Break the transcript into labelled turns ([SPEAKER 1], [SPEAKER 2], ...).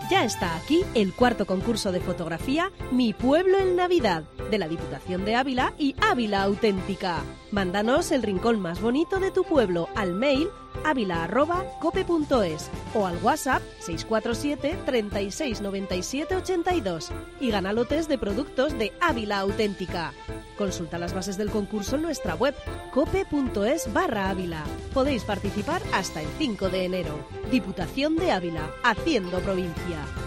[SPEAKER 1] Ya está aquí el cuarto concurso de fotografía Mi Pueblo en Navidad, de la Diputación de Ávila y Ávila Auténtica. Mándanos el rincón más bonito de tu pueblo al mail avila@cope.es o al WhatsApp 647 36 97 82 y gana lotes de productos de Ávila Auténtica. Consulta las bases del concurso en nuestra web cope.es/Ávila. Podéis participar hasta el 5 de enero. Diputación de Ávila, haciendo provincia.